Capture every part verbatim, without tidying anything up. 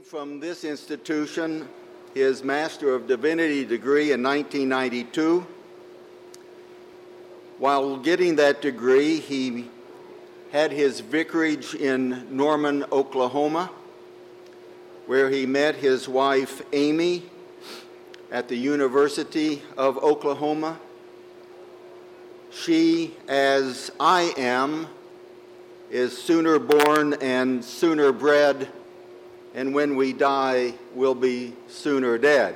from this institution his Master of Divinity degree in nineteen ninety-two. While getting that degree, he had his vicarage in Norman, Oklahoma, where he met his wife, Amy, at the University of Oklahoma. She, as I am, is sooner born and sooner bred, and when we die, we'll be sooner dead.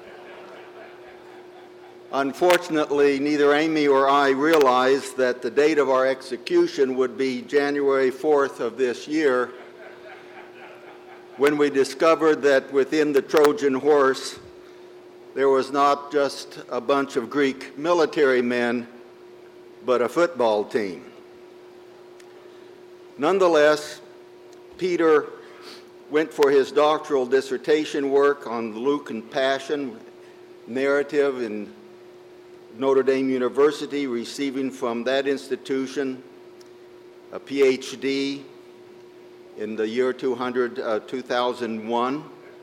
Unfortunately, neither Amy or I realized that the date of our execution would be January fourth of this year, when we discovered that within the Trojan horse, there was not just a bunch of Greek military men, but a football team. Nonetheless, Peter went for his doctoral dissertation work on the Lucan Passion narrative in Notre Dame University, receiving from that institution a P H D in the year two thousand one.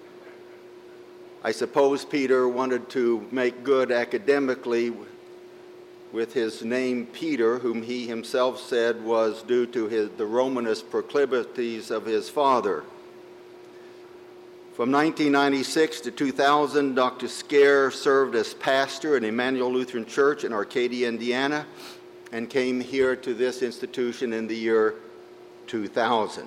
I suppose Peter wanted to make good academically with his name Peter, whom he himself said was due to his, the Romanist proclivities of his father. From nineteen ninety-six to two thousand, Doctor Scare served as pastor at Emmanuel Lutheran Church in Arcadia, Indiana, and came here to this institution in the year two thousand.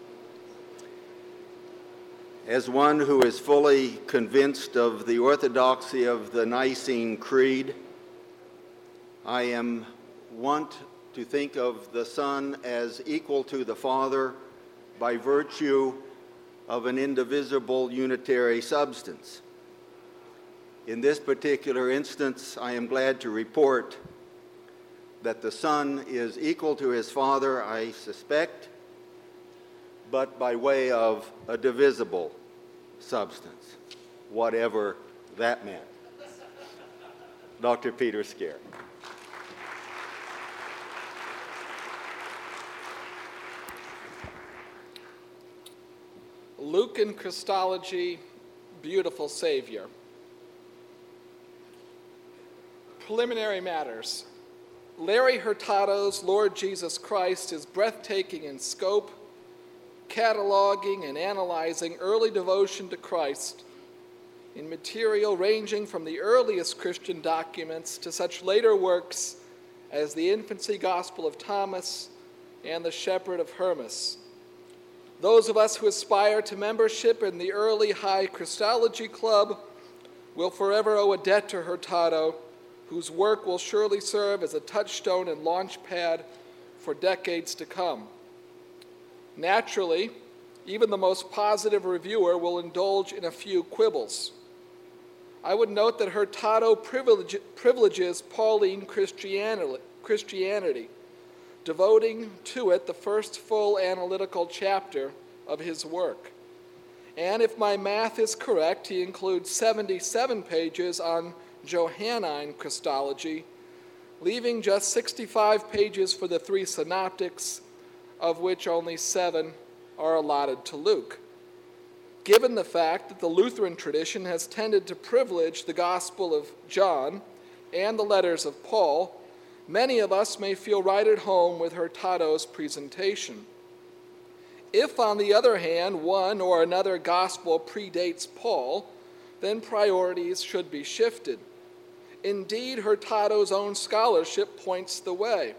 As one who is fully convinced of the orthodoxy of the Nicene Creed, I am wont to think of the Son as equal to the Father by virtue of an indivisible unitary substance. In this particular instance, I am glad to report that the Son is equal to his Father, I suspect, but by way of a divisible substance, whatever that meant. Doctor Peter Scare. Lucan Christology, beautiful Savior. Preliminary matters. Larry Hurtado's Lord Jesus Christ is breathtaking in scope, cataloging and analyzing early devotion to Christ in material ranging from the earliest Christian documents to such later works as the Infancy Gospel of Thomas and the Shepherd of Hermas. Those of us who aspire to membership in the early High Christology Club will forever owe a debt to Hurtado, whose work will surely serve as a touchstone and launch pad for decades to come. Naturally, even the most positive reviewer will indulge in a few quibbles. I would note that Hurtado privilege, privileges Pauline Christianity, Christianity, devoting to it the first full analytical chapter of his work. And if my math is correct, he includes seventy-seven pages on Johannine Christology, leaving just sixty-five pages for the three synoptics, of which only seven are allotted to Luke. Given the fact that the Lutheran tradition has tended to privilege the Gospel of John and the letters of Paul, many of us may feel right at home with Hurtado's presentation. If, on the other hand, one or another gospel predates Paul, then priorities should be shifted. Indeed, Hurtado's own scholarship points the way.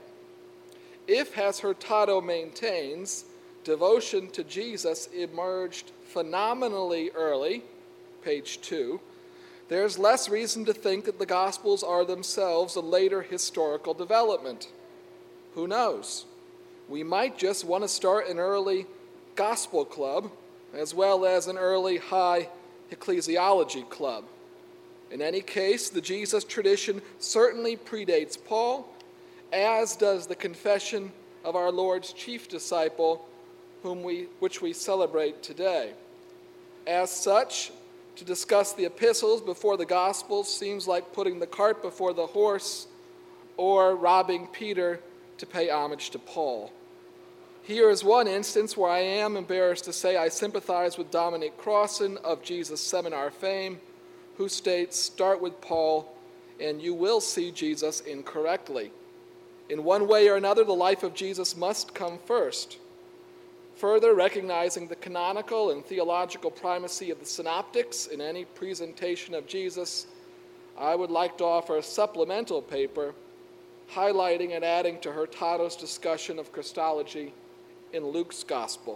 If, as Hurtado maintains, devotion to Jesus emerged phenomenally early, page two, there's less reason to think that the Gospels are themselves a later historical development. Who knows? We might just want to start an early gospel club as well as an early high ecclesiology club. In any case, the Jesus tradition certainly predates Paul, as does the confession of our Lord's chief disciple, whom we, which we celebrate today. As such, to discuss the epistles before the Gospels seems like putting the cart before the horse or robbing Peter to pay homage to Paul. Here is one instance where I am embarrassed to say I sympathize with Dominic Crossan of Jesus Seminar fame, who states, "Start with Paul, and you will see Jesus incorrectly. In one way or another, the life of Jesus must come first." Further, recognizing the canonical and theological primacy of the synoptics in any presentation of Jesus, I would like to offer a supplemental paper highlighting and adding to Hurtado's discussion of Christology in Luke's Gospel.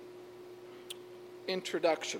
Introduction.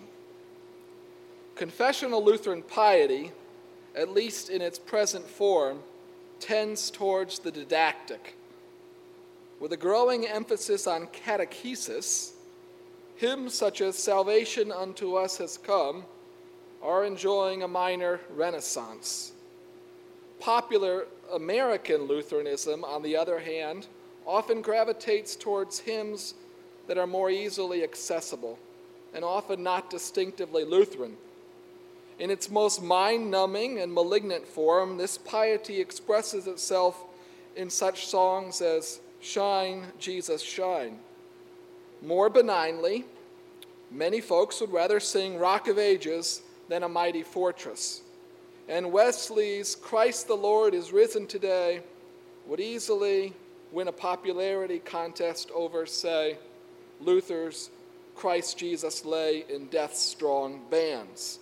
Confessional Lutheran piety, at least in its present form, tends towards the didactic. With a growing emphasis on catechesis, hymns such as "Salvation unto us has come" are enjoying a minor renaissance. Popular American Lutheranism, on the other hand, often gravitates towards hymns that are more easily accessible and often not distinctively Lutheran. In its most mind-numbing and malignant form, this piety expresses itself in such songs as "Shine, Jesus, Shine." More benignly, many folks would rather sing "Rock of Ages" than "A Mighty Fortress." And Wesley's "Christ the Lord is risen today" would easily win a popularity contest over, say, Luther's "Christ Jesus lay in death's strong bands."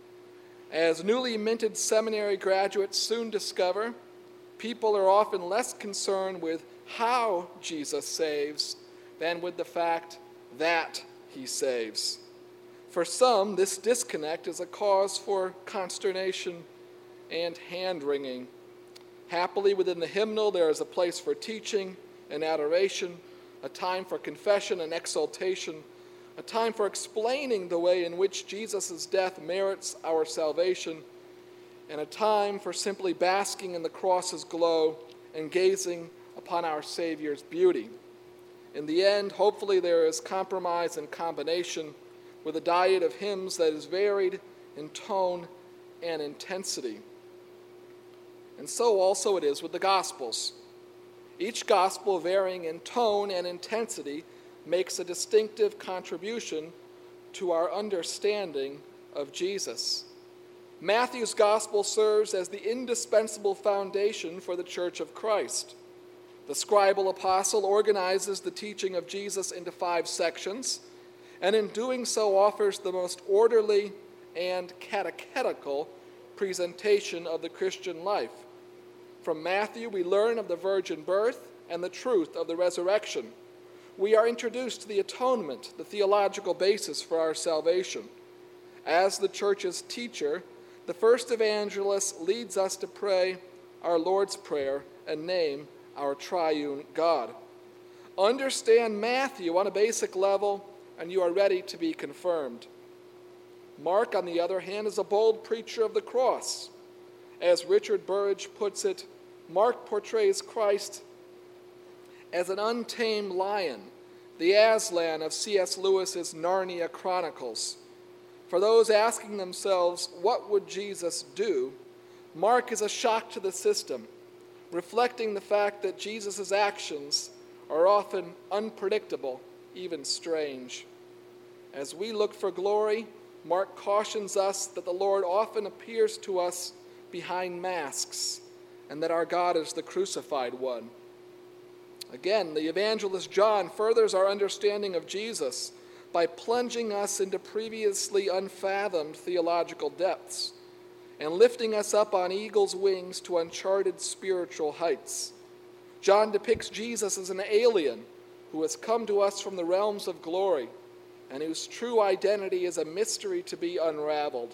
As newly minted seminary graduates soon discover, people are often less concerned with how Jesus saves than with the fact that he saves. For some, this disconnect is a cause for consternation and hand-wringing. Happily, within the hymnal, there is a place for teaching and adoration, a time for confession and exaltation, a time for explaining the way in which Jesus' death merits our salvation, and a time for simply basking in the cross's glow and gazing upon our Savior's beauty. In the end, hopefully there is compromise and combination with a diet of hymns that is varied in tone and intensity. And so also it is with the Gospels. Each Gospel, varying in tone and intensity, makes a distinctive contribution to our understanding of Jesus. Matthew's Gospel serves as the indispensable foundation for the Church of Christ. The scribal apostle organizes the teaching of Jesus into five sections, and in doing so offers the most orderly and catechetical presentation of the Christian life. From Matthew, we learn of the virgin birth and the truth of the resurrection. We are introduced to the atonement, the theological basis for our salvation. As the church's teacher, the first evangelist leads us to pray our Lord's Prayer and name our triune God. Understand Matthew on a basic level, and you are ready to be confirmed. Mark, on the other hand, is a bold preacher of the cross. As Richard Burridge puts it, Mark portrays Christ as an untamed lion, the Aslan of C S Lewis's Narnia Chronicles. For those asking themselves, what would Jesus do? Mark is a shock to the system, reflecting the fact that Jesus' actions are often unpredictable, even strange. As we look for glory, Mark cautions us that the Lord often appears to us behind masks, and that our God is the crucified one. Again, the evangelist John furthers our understanding of Jesus by plunging us into previously unfathomed theological depths and lifting us up on eagle's wings to uncharted spiritual heights. John depicts Jesus as an alien who has come to us from the realms of glory and whose true identity is a mystery to be unraveled.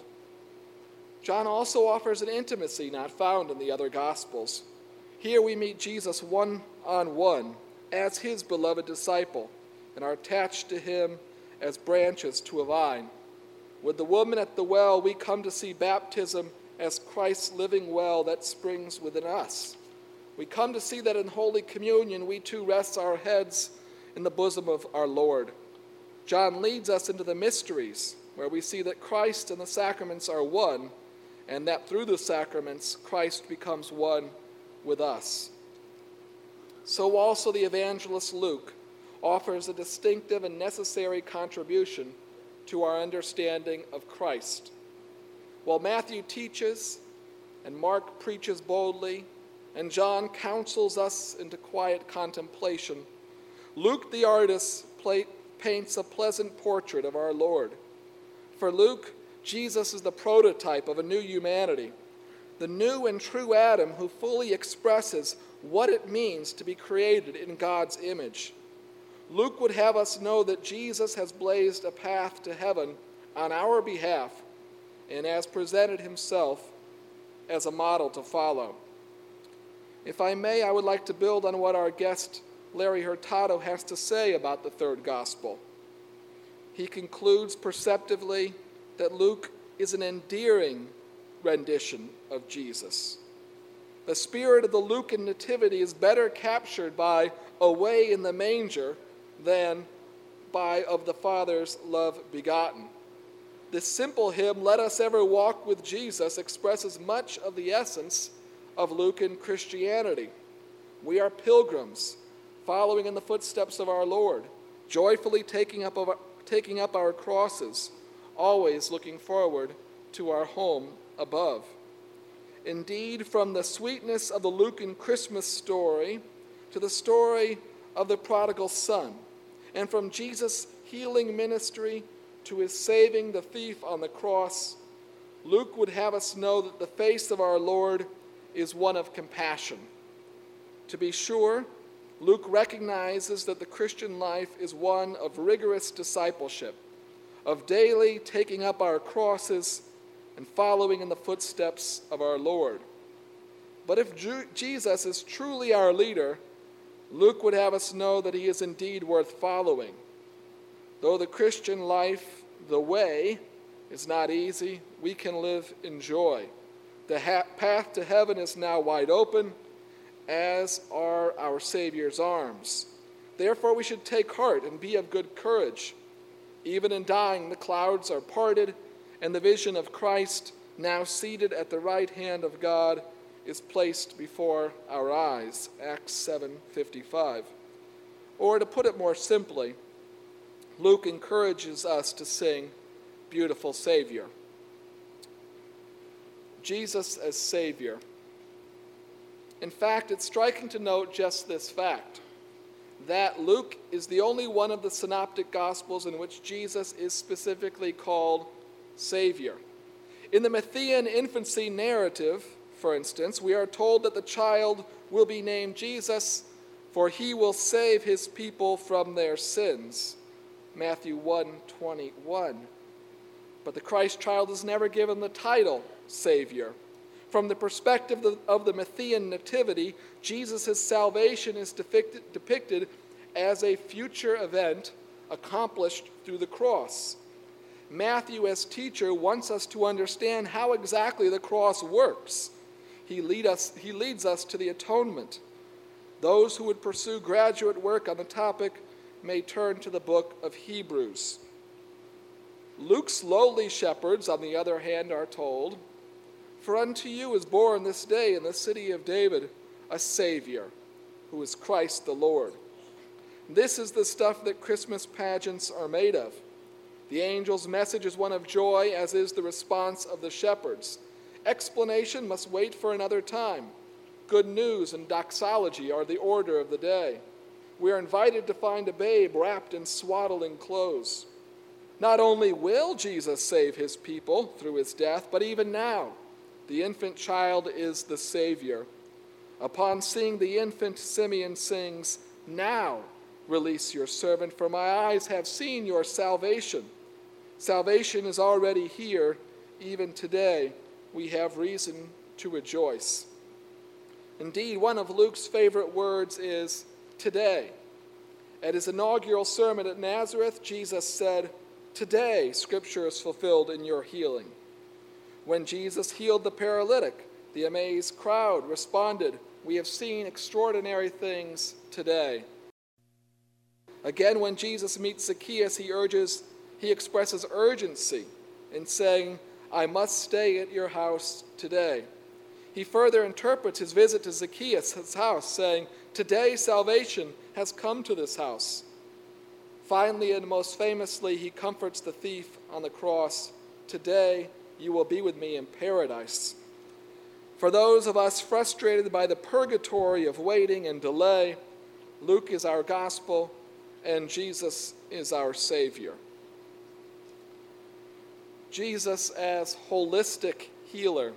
John also offers an intimacy not found in the other Gospels. Here we meet Jesus one-on-one as his beloved disciple and are attached to him as branches to a vine. With the woman at the well, we come to see baptism as Christ's living well that springs within us. We come to see that in Holy Communion we too rest our heads in the bosom of our Lord. John leads us into the mysteries, where we see that Christ and the sacraments are one, and that through the sacraments, Christ becomes one with us. So also the evangelist Luke, offers a distinctive and necessary contribution to our understanding of Christ. While Matthew teaches and Mark preaches boldly and John counsels us into quiet contemplation, Luke the artist paints a pleasant portrait of our Lord. For Luke, Jesus is the prototype of a new humanity, the new and true Adam who fully expresses what it means to be created in God's image. Luke would have us know that Jesus has blazed a path to heaven on our behalf and has presented himself as a model to follow. If I may, I would like to build on what our guest Larry Hurtado has to say about the third gospel. He concludes perceptively that Luke is an endearing rendition of Jesus. The spirit of the Lucan nativity is better captured by away in the manger than by of the Father's love begotten. This simple hymn, Let Us Ever Walk with Jesus, expresses much of the essence of Lucan Christianity. We are pilgrims, following in the footsteps of our Lord, joyfully taking up, of our, taking up our crosses, always looking forward to our home above. Indeed, from the sweetness of the Lucan Christmas story to the story of the prodigal son, and from Jesus' healing ministry to his saving the thief on the cross, Luke would have us know that the face of our Lord is one of compassion. To be sure, Luke recognizes that the Christian life is one of rigorous discipleship, of daily taking up our crosses and following in the footsteps of our Lord. But if Ju- Jesus is truly our leader, Luke would have us know that he is indeed worth following. Though the Christian life, the way, is not easy, we can live in joy. The ha- path to heaven is now wide open, as are our Savior's arms. Therefore we should take heart and be of good courage. Even in dying, the clouds are parted, and the vision of Christ, now seated at the right hand of God, is placed before our eyes. Acts seven fifty-five. Or to put it more simply, Luke encourages us to sing, Beautiful Savior. Jesus as Savior. In fact, it's striking to note just this fact, that Luke is the only one of the synoptic gospels in which Jesus is specifically called Savior. In the Matthean infancy narrative, for instance, we are told that the child will be named Jesus, for he will save his people from their sins. Matthew one twenty-one. But the Christ child is never given the title Savior. From the perspective of the Matthean nativity, Jesus' salvation is depicted, depicted as a future event accomplished through the cross. Matthew, as teacher, wants us to understand how exactly the cross works. He, lead us, he leads us to the atonement. Those who would pursue graduate work on the topic may turn to the book of Hebrews. Luke's lowly shepherds, on the other hand, are told, For unto you is born this day in the city of David a Savior, who is Christ the Lord. This is the stuff that Christmas pageants are made of. The angel's message is one of joy, as is the response of the shepherds. Explanation must wait for another time. Good news and doxology are the order of the day. We are invited to find a babe wrapped in swaddling clothes. Not only will Jesus save his people through his death, but even now, the infant child is the Savior. Upon seeing the infant, Simeon sings, Now release your servant, for my eyes have seen your salvation. Salvation is already here. Even today, we have reason to rejoice. Indeed, one of Luke's favorite words is today. At his inaugural sermon at Nazareth, Jesus said, Today, Scripture is fulfilled in your healing. When Jesus healed the paralytic, the amazed crowd responded, We have seen extraordinary things today. Again, when Jesus meets Zacchaeus, he urges, he expresses urgency in saying, I must stay at your house today. He further interprets his visit to Zacchaeus' house, saying, Today salvation has come to this house. Finally, and most famously, he comforts the thief on the cross. Today, you will be with me in paradise. For those of us frustrated by the purgatory of waiting and delay, Luke is our gospel, and Jesus is our Savior. Jesus as holistic healer.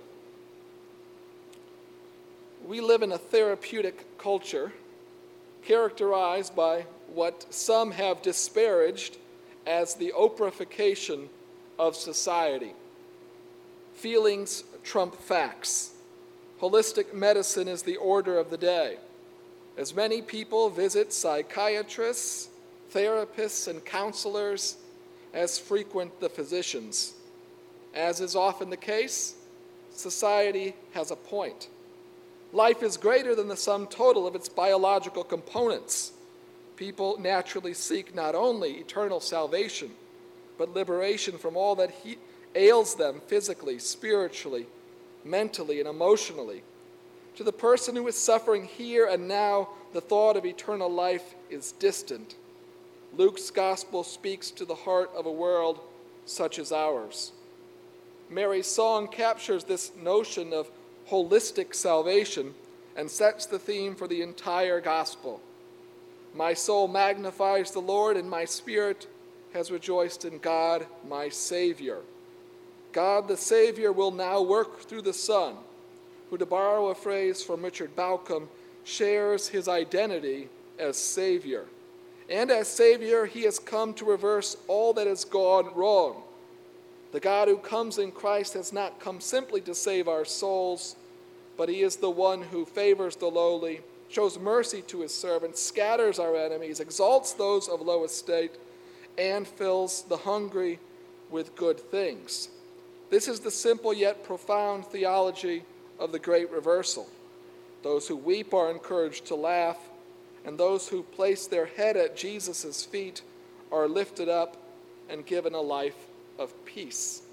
We live in a therapeutic culture characterized by what some have disparaged as the Oprahfication of society. Feelings trump facts. Holistic medicine is the order of the day. As many people visit psychiatrists, therapists, and counselors as frequent the physicians. As is often the case, society has a point. Life is greater than the sum total of its biological components. People naturally seek not only eternal salvation, but liberation from all that he- ails them physically, spiritually, mentally, and emotionally. To the person who is suffering here and now, the thought of eternal life is distant. Luke's gospel speaks to the heart of a world such as ours. Mary's song captures this notion of holistic salvation and sets the theme for the entire gospel. My soul magnifies the Lord, and my spirit has rejoiced in God, my Savior. God the Savior will now work through the Son, who, to borrow a phrase from Richard Bauckham, shares his identity as Savior. And as Savior, he has come to reverse all that has gone wrong. The God who comes in Christ has not come simply to save our souls, but he is the one who favors the lowly, shows mercy to his servants, scatters our enemies, exalts those of low estate, and fills the hungry with good things. This is the simple yet profound theology of the great reversal. Those who weep are encouraged to laugh, and those who place their head at Jesus' feet are lifted up and given a life of peace.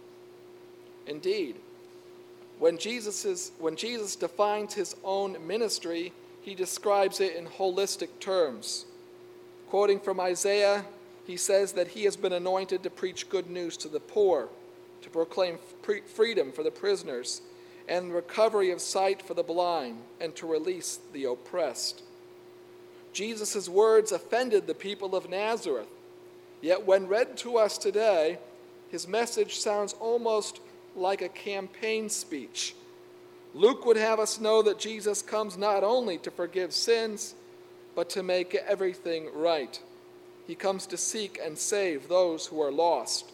Indeed, when Jesus, is, when Jesus defines his own ministry, he describes it in holistic terms. Quoting from Isaiah, he says that he has been anointed to preach good news to the poor, to proclaim freedom for the prisoners, and recovery of sight for the blind, and to release the oppressed. Jesus' words offended the people of Nazareth, yet when read to us today, his message sounds almost like a campaign speech. Luke would have us know that Jesus comes not only to forgive sins, but to make everything right. He comes to seek and save those who are lost.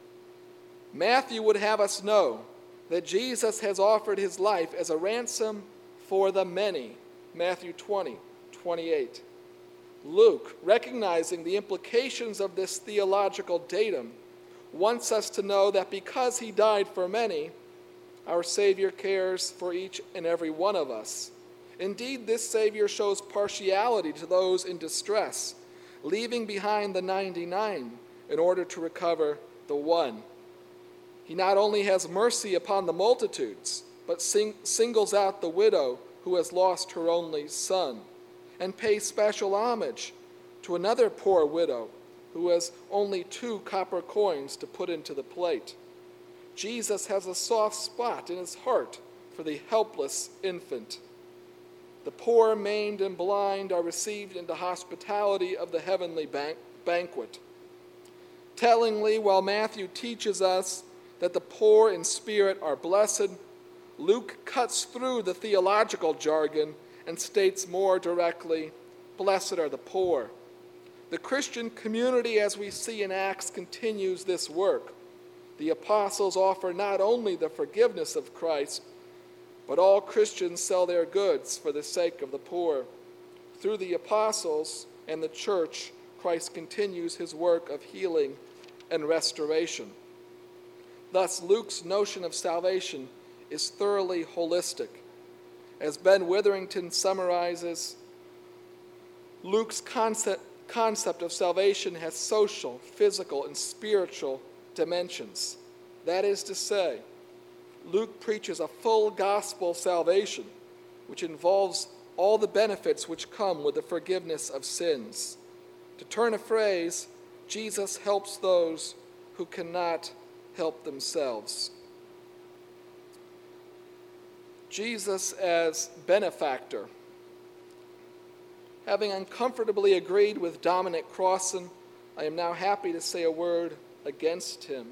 Matthew would have us know that Jesus has offered his life as a ransom for the many. Matthew twenty, twenty-eight. Luke, recognizing the implications of this theological datum, wants us to know that because he died for many, our Savior cares for each and every one of us. Indeed, this Savior shows partiality to those in distress, leaving behind the ninety-nine in order to recover the one. He not only has mercy upon the multitudes, but sing- singles out the widow who has lost her only son, and pays special homage to another poor widow who has only two copper coins to put into the plate. Jesus has a soft spot in his heart for the helpless infant. The poor, maimed, and blind are received into hospitality of the heavenly ban- banquet. Tellingly, while Matthew teaches us that the poor in spirit are blessed, Luke cuts through the theological jargon and states more directly, "Blessed are the poor." The Christian community, as we see in Acts, continues this work. The apostles offer not only the forgiveness of Christ, but all Christians sell their goods for the sake of the poor. Through the apostles and the church, Christ continues his work of healing and restoration. Thus, Luke's notion of salvation is thoroughly holistic. As Ben Witherington summarizes, Luke's concept, concept of salvation has social, physical, and spiritual dimensions. That is to say, Luke preaches a full gospel salvation, which involves all the benefits which come with the forgiveness of sins. To turn a phrase, Jesus helps those who cannot help themselves. Jesus as benefactor. Having uncomfortably agreed with Dominic Crossan, I am now happy to say a word against him.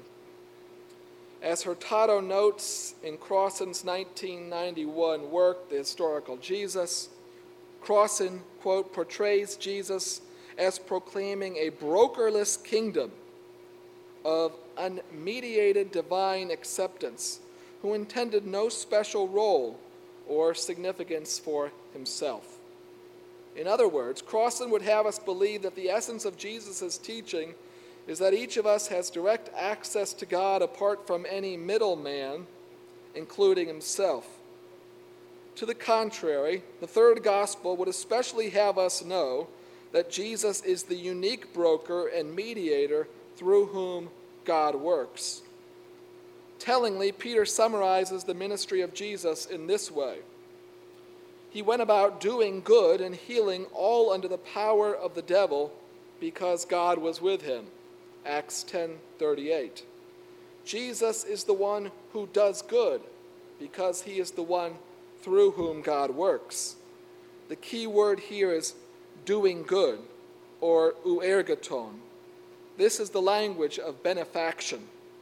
As Hurtado notes in Crossan's nineteen ninety-one work, The Historical Jesus, Crossan, quote, portrays Jesus as proclaiming a brokerless kingdom of unmediated divine acceptance, who intended no special role or significance for himself. In other words, Crossan would have us believe that the essence of Jesus' teaching is that each of us has direct access to God apart from any middleman, including himself. To the contrary, the third gospel would especially have us know that Jesus is the unique broker and mediator through whom God works. Tellingly, Peter summarizes the ministry of Jesus in this way. He went about doing good and healing all under the power of the devil because God was with him. Acts ten thirty-eight. Jesus is the one who does good because he is the one through whom God works. The key word here is doing good, or euergeton. This is the language of benefaction.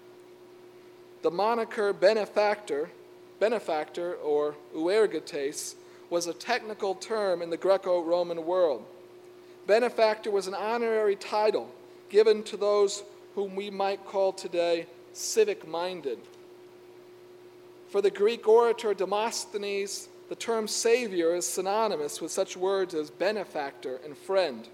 The moniker benefactor, benefactor or euergetes, was a technical term in the Greco-Roman world. Benefactor was an honorary title given to those whom we might call today civic-minded. For the Greek orator Demosthenes, the term savior is synonymous with such words as benefactor and friend.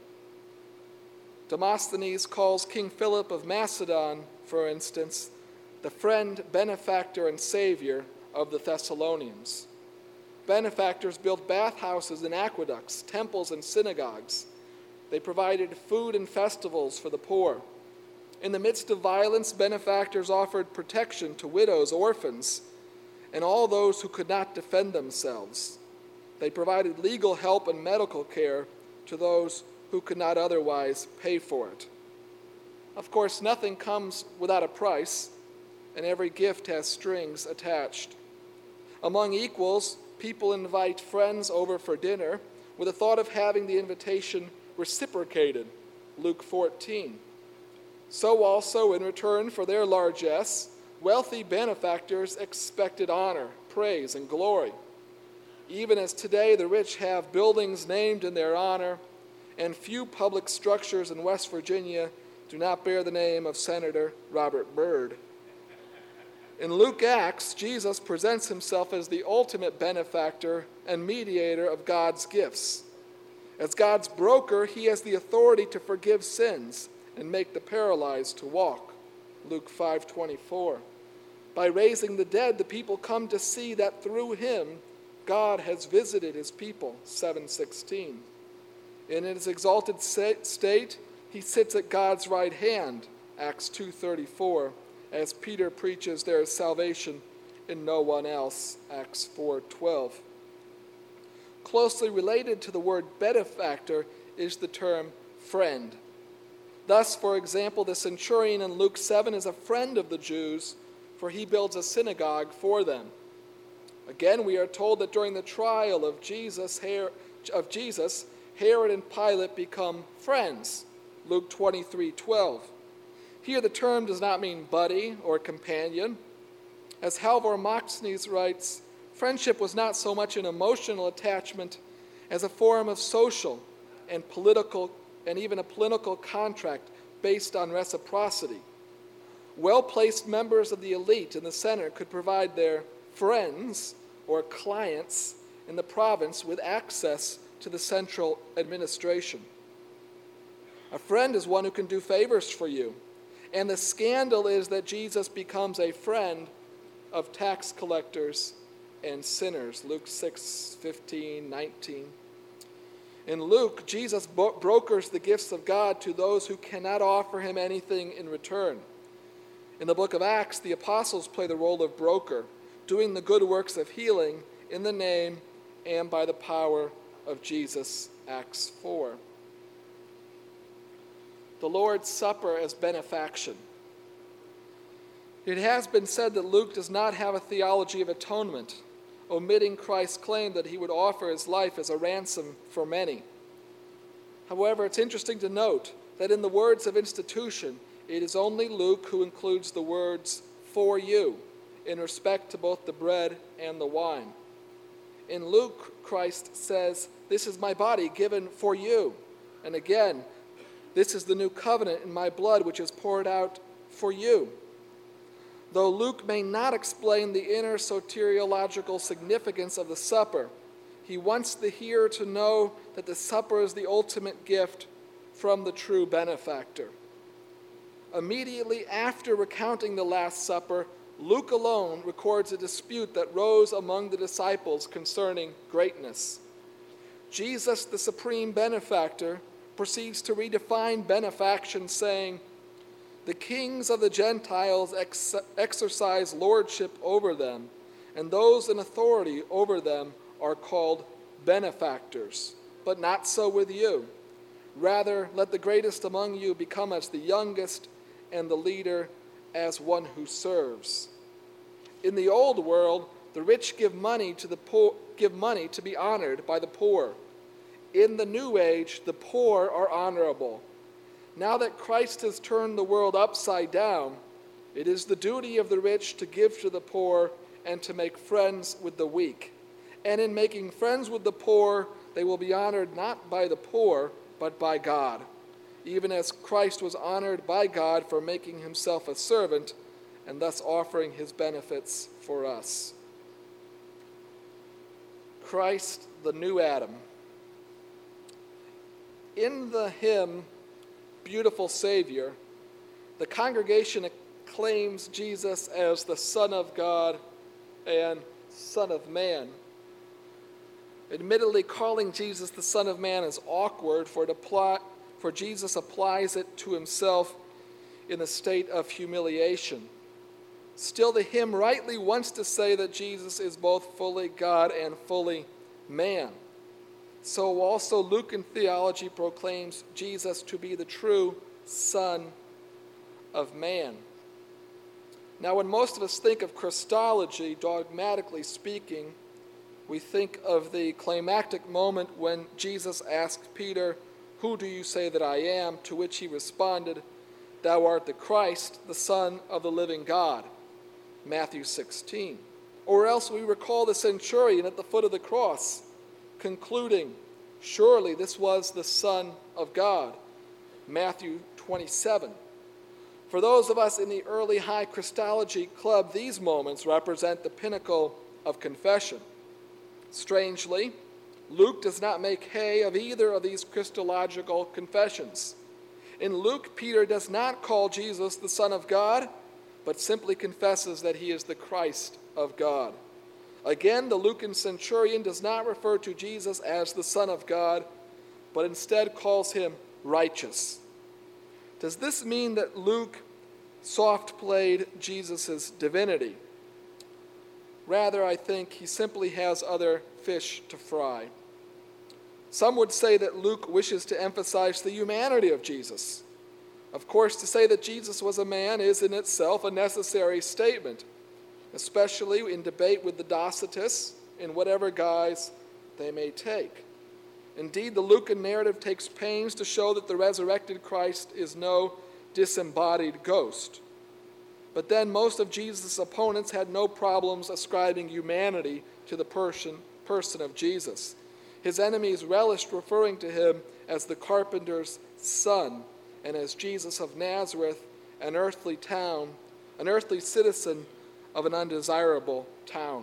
Demosthenes calls King Philip of Macedon, for instance, the friend, benefactor, and savior of the Thessalonians. Benefactors built bathhouses and aqueducts, temples and synagogues. They provided food and festivals for the poor. In the midst of violence, benefactors offered protection to widows, orphans, and all those who could not defend themselves. They provided legal help and medical care to those who could not otherwise pay for it. Of course, nothing comes without a price, and every gift has strings attached. Among equals, people invite friends over for dinner with the thought of having the invitation reciprocated, Luke fourteen. So also, in return for their largesse, wealthy benefactors expected honor, praise, and glory. Even as today the rich have buildings named in their honor, and few public structures in West Virginia do not bear the name of Senator Robert Byrd. In Luke Acts, Jesus presents himself as the ultimate benefactor and mediator of God's gifts. As God's broker, he has the authority to forgive sins and make the paralyzed to walk. Luke five twenty-four. By raising the dead, the people come to see that through him, God has visited his people. seven sixteen. In his exalted state, he sits at God's right hand. Acts two thirty-four. As Peter preaches there is salvation in no one else. Acts four twelve. Closely related to the word benefactor is the term friend. Thus, for example, the centurion in Luke seven is a friend of the Jews, for he builds a synagogue for them. Again, we are told that during the trial of Jesus, of Jesus, Herod and Pilate become friends. Luke twenty-three twelve. Here the term does not mean buddy or companion. As Halvor Moxnes writes, friendship was not so much an emotional attachment as a form of social and political and even a political contract based on reciprocity. Well-placed members of the elite in the center could provide their friends or clients in the province with access to the central administration. A friend is one who can do favors for you, and the scandal is that Jesus becomes a friend of tax collectors and sinners. Luke six fifteen, nineteen. In Luke, Jesus bo- brokers the gifts of God to those who cannot offer him anything in return. In the book of Acts, the apostles play the role of broker, doing the good works of healing in the name and by the power of Jesus. Acts four. the Lord's Supper as benefaction. It has been said that Luke does not have a theology of atonement, omitting Christ's claim that he would offer his life as a ransom for many. However, it's interesting to note that in the words of institution, it is only Luke who includes the words "for you" in respect to both the bread and the wine. In Luke, Christ says, "This is my body given for you." And again, "This is the new covenant in my blood, which is poured out for you." Though Luke may not explain the inner soteriological significance of the supper, he wants the hearer to know that the supper is the ultimate gift from the true benefactor. Immediately after recounting the Last Supper, Luke alone records a dispute that rose among the disciples concerning greatness. Jesus, the supreme benefactor, proceeds to redefine benefaction, saying, "The kings of the Gentiles ex- exercise lordship over them, and those in authority over them are called benefactors. But not so with you. Rather, let the greatest among you become as the youngest, and the leader as one who serves." In the old world, the rich give money to the poor, give money to be honored by the poor. In the new age, the poor are honorable. Now that Christ has turned the world upside down, it is the duty of the rich to give to the poor and to make friends with the weak. And in making friends with the poor, they will be honored not by the poor, but by God, even as Christ was honored by God for making himself a servant and thus offering his benefits for us. Christ, the new Adam. In the hymn, "Beautiful Savior," the congregation acclaims Jesus as the Son of God and Son of Man. Admittedly, calling Jesus the Son of Man is awkward, for, it apply, for Jesus applies it to himself in a state of humiliation. Still, the hymn rightly wants to say that Jesus is both fully God and fully man. So also Lucan theology proclaims Jesus to be the true Son of Man. Now, when most of us think of Christology, dogmatically speaking, we think of the climactic moment when Jesus asked Peter, "Who do you say that I am?" To which he responded, "Thou art the Christ, the Son of the living God." Matthew sixteen. Or else we recall the centurion at the foot of the cross, concluding, "Surely this was the Son of God." Matthew twenty-seven. For those of us in the early high Christology club, these moments represent the pinnacle of confession. Strangely, Luke does not make hay of either of these Christological confessions. In Luke, Peter does not call Jesus the Son of God, but simply confesses that he is the Christ of God. Again, the Lucan centurion does not refer to Jesus as the Son of God, but instead calls him righteous. Does this mean that Luke soft-played Jesus' divinity? Rather, I think he simply has other fish to fry. Some would say that Luke wishes to emphasize the humanity of Jesus. Of course, to say that Jesus was a man is in itself a necessary statement, especially in debate with the Docetists in whatever guise they may take. Indeed, the Lucan narrative takes pains to show that the resurrected Christ is no disembodied ghost. But then most of Jesus' opponents had no problems ascribing humanity to the person, person of Jesus. His enemies relished referring to him as the carpenter's son, and as Jesus of Nazareth, an earthly town, an earthly citizen of an undesirable town.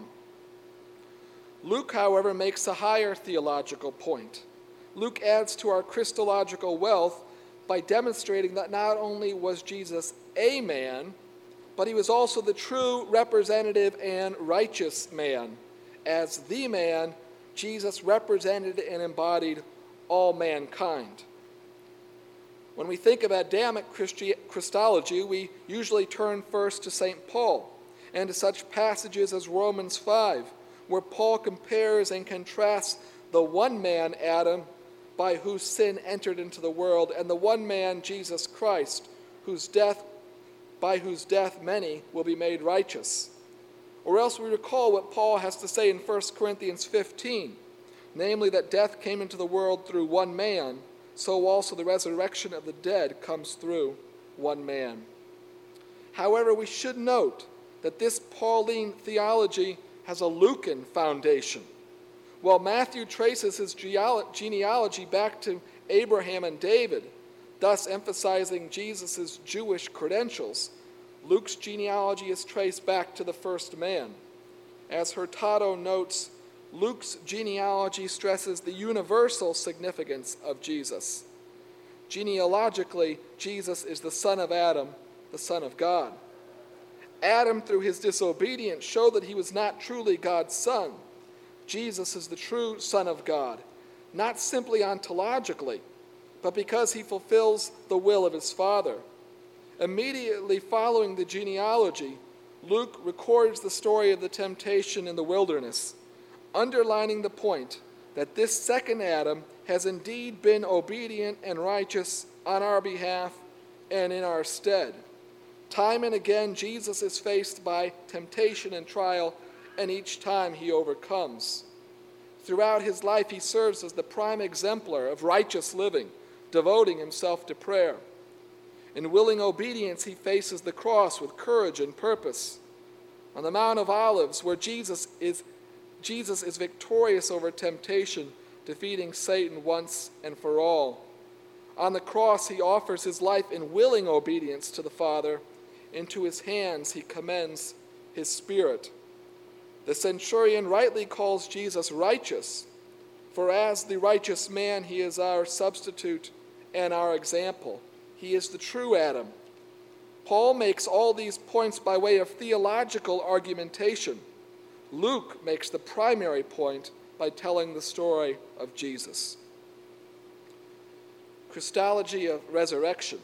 Luke, however, makes a higher theological point. Luke adds to our Christological wealth by demonstrating that not only was Jesus a man, but he was also the true representative and righteous man. As the man, Jesus represented and embodied all mankind. When we think of Adamic Christi- Christology, we usually turn first to Saint Paul and to such passages as Romans five, where Paul compares and contrasts the one man, Adam, by whose sin entered into the world, and the one man, Jesus Christ, whose death, by whose death many will be made righteous. Or else we recall what Paul has to say in First Corinthians fifteen, namely that death came into the world through one man, so also the resurrection of the dead comes through one man. However, we should note that this Pauline theology has a Lucan foundation. While Matthew traces his genealogy back to Abraham and David, thus emphasizing Jesus' Jewish credentials, Luke's genealogy is traced back to the first man. As Hurtado notes, Luke's genealogy stresses the universal significance of Jesus. Genealogically, Jesus is the son of Adam, the son of God. Adam, through his disobedience, showed that he was not truly God's son. Jesus is the true Son of God, not simply ontologically, but because he fulfills the will of his Father. Immediately following the genealogy, Luke records the story of the temptation in the wilderness, underlining the point that this second Adam has indeed been obedient and righteous on our behalf and in our stead. Time and again, Jesus is faced by temptation and trial, and each time he overcomes. Throughout his life, he serves as the prime exemplar of righteous living, devoting himself to prayer. In willing obedience, he faces the cross with courage and purpose. On the Mount of Olives, where Jesus is, Jesus is victorious over temptation, defeating Satan once and for all. On the cross, he offers his life in willing obedience to the Father. Into his hands he commends his spirit. The centurion rightly calls Jesus righteous, for as the righteous man, he is our substitute and our example. He is the true Adam. Paul makes all these points by way of theological argumentation. Luke makes the primary point by telling the story of Jesus. Christology of resurrection.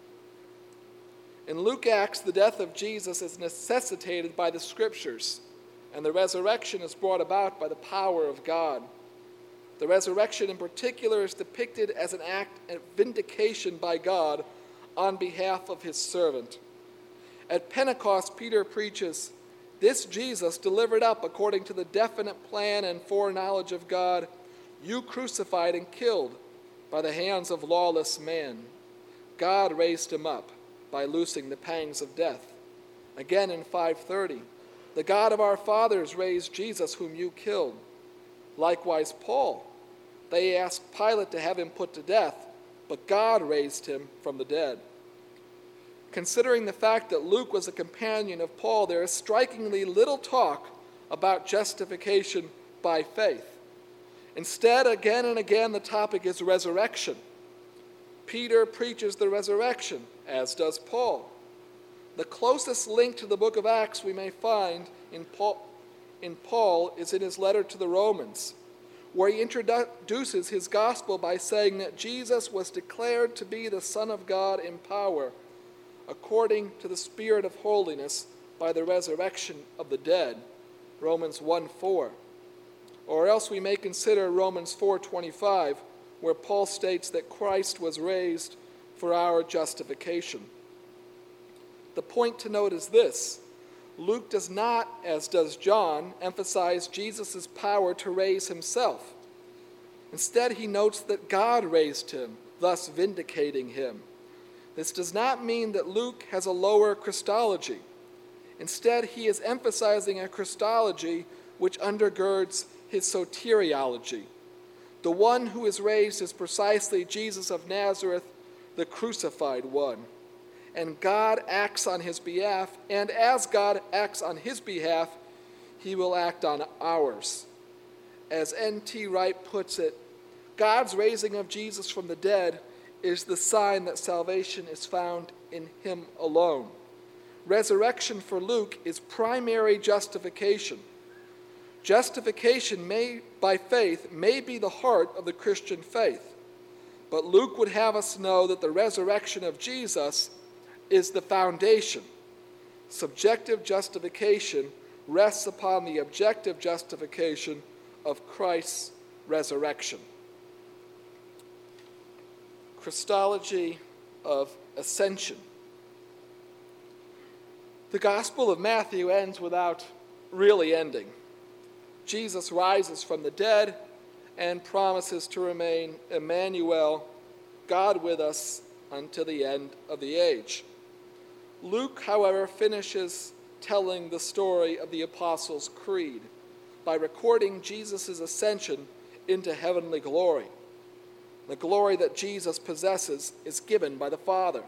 In Luke Acts, the death of Jesus is necessitated by the Scriptures, and the resurrection is brought about by the power of God. The resurrection in particular is depicted as an act of vindication by God on behalf of his servant. At Pentecost, Peter preaches, "This Jesus delivered up according to the definite plan and foreknowledge of God, you crucified and killed by the hands of lawless man. God raised him up by loosing the pangs of death." Again in five thirty, "The God of our fathers raised Jesus whom you killed." Likewise Paul, "They asked Pilate to have him put to death, but God raised him from the dead." Considering the fact that Luke was a companion of Paul, there is strikingly little talk about justification by faith. Instead, again and again, the topic is resurrection. Peter preaches the resurrection, as does Paul. The closest link to the book of Acts we may find in Paul, in Paul is in his letter to the Romans, where he introduces his gospel by saying that Jesus was declared to be the Son of God in power, according to the Spirit of holiness, by the resurrection of the dead, Romans one four. Or else we may consider Romans four twenty-five, where Paul states that Christ was raised for our justification. The point to note is this: Luke does not, as does John, emphasize Jesus' power to raise himself. Instead, he notes that God raised him, thus vindicating him. This does not mean that Luke has a lower Christology. Instead, he is emphasizing a Christology which undergirds his soteriology. The one who is raised is precisely Jesus of Nazareth, the crucified one. And God acts on his behalf, and as God acts on his behalf, he will act on ours. As N T Wright puts it, God's raising of Jesus from the dead is the sign that salvation is found in him alone. Resurrection for Luke is primary justification. Justification may, by faith may be the heart of the Christian faith, but Luke would have us know that the resurrection of Jesus is the foundation. Subjective justification rests upon the objective justification of Christ's resurrection. Christology of Ascension. The Gospel of Matthew ends without really ending. Jesus rises from the dead and promises to remain Emmanuel, God with us, until the end of the age. Luke, however, finishes telling the story of the Apostles' Creed by recording Jesus' ascension into heavenly glory. The glory that Jesus possesses is given by the Father.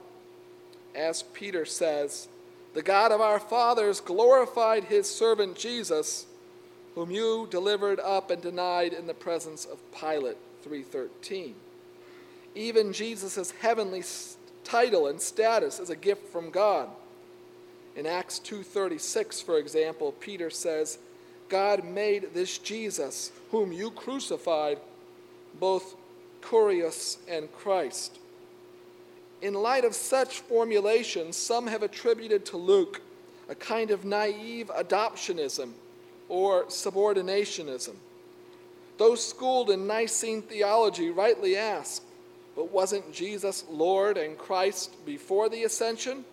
As Peter says, "The God of our fathers glorified his servant Jesus, whom you delivered up and denied in the presence of Pilate," three thirteen. Even Jesus' heavenly title and status is a gift from God. In Acts two thirty-six, for example, Peter says, "God made this Jesus, whom you crucified, both Kurios and Christ." In light of such formulations, some have attributed to Luke a kind of naive adoptionism or subordinationism. Those schooled in Nicene theology rightly ask, but wasn't Jesus Lord and Christ before the ascension?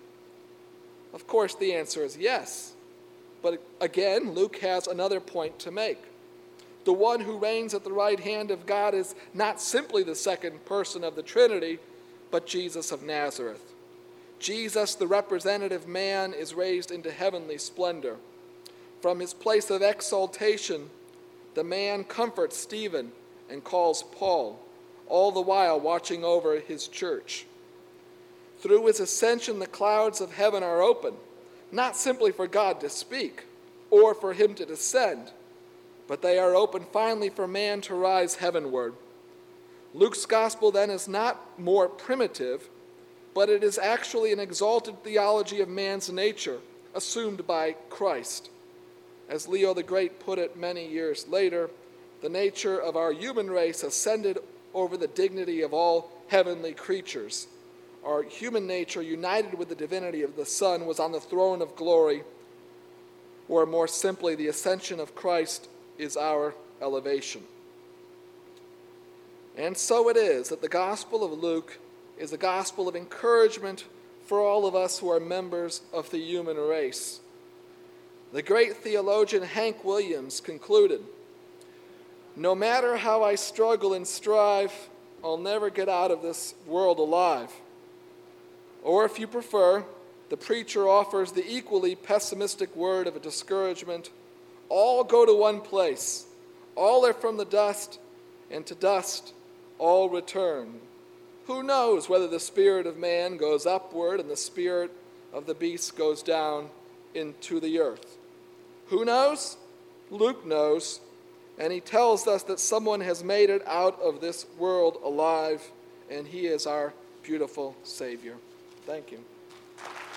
Of course, the answer is yes. But again, Luke has another point to make. The one who reigns at the right hand of God is not simply the second person of the Trinity, but Jesus of Nazareth. Jesus, the representative man, is raised into heavenly splendor. From his place of exaltation, the man comforts Stephen and calls Paul, all the while watching over his church. Through his ascension, the clouds of heaven are open, not simply for God to speak or for him to descend, but they are open finally for man to rise heavenward. Luke's gospel then is not more primitive, but it is actually an exalted theology of man's nature, assumed by Christ. As Leo the Great put it many years later, the nature of our human race ascended over the dignity of all heavenly creatures. Our human nature, united with the divinity of the Son, was on the throne of glory, or more simply, the ascension of Christ is our elevation. And so it is that the Gospel of Luke is a gospel of encouragement for all of us who are members of the human race. The great theologian Hank Williams concluded, "No matter how I struggle and strive, I'll never get out of this world alive." Or if you prefer, the preacher offers the equally pessimistic word of a discouragement, "All go to one place. All are from the dust, and to dust all return. Who knows whether the spirit of man goes upward and the spirit of the beast goes down into the earth?" Who knows? Luke knows, and he tells us that someone has made it out of this world alive, and he is our beautiful Savior. Thank you.